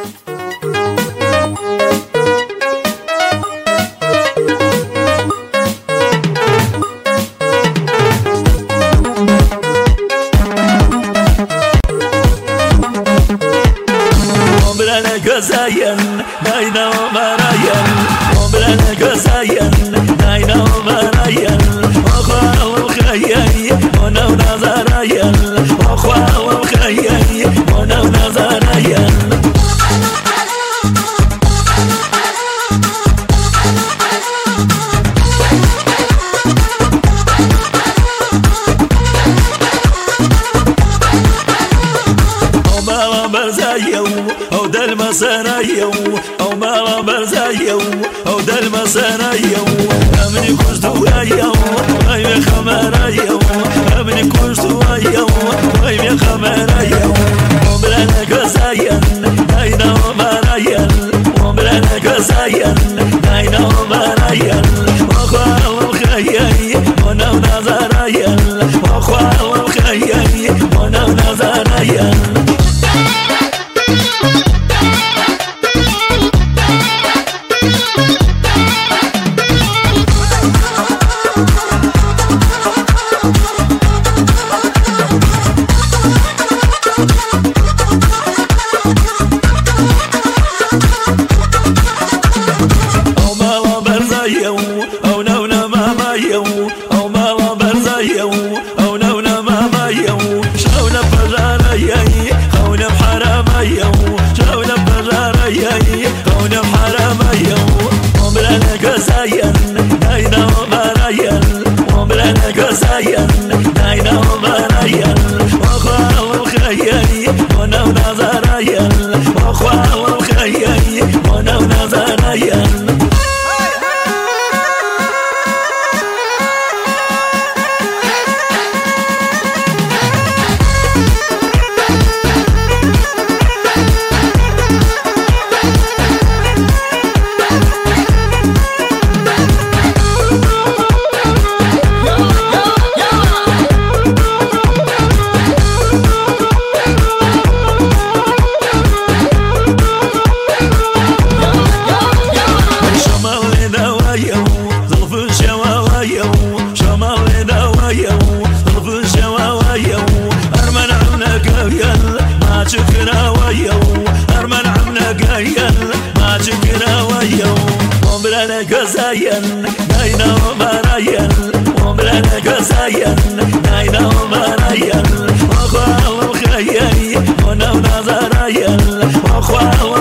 عمرنا كزين ناينا ومراين عمرنا كزين ناينا ومراين أخوة وخيي وانا ونظراين أخوة وخيي وانا ونظراين برزايو او دل مسرايو او ما برزايو او دل مسرايو امني كوزدوايو اي خمرايو امني كوزدوايو اي خمرايو عمرنا كزاين ناينا ومراين عمرنا كزاين ناينا ومراين اخوة وخيي وانا ونظراين اخوة وخيي وانا ونظراين او نونا مامايو او ماما برزايو او نونا مامايو شاونا بجارايي خونا بحرامايو شاونا بجارايي خونا بحرامايو عمرنا كزاين ناينا ومراين عمرنا كزاين ناينا ومراين واخوة وخيي وانا ونظراين واخوة وخيي وانا ونظراين عمرنا كزاين ناينا ومراين عمرنا كزاين ناينا ومراين أخوة وخيي وانا ونظراين أخوة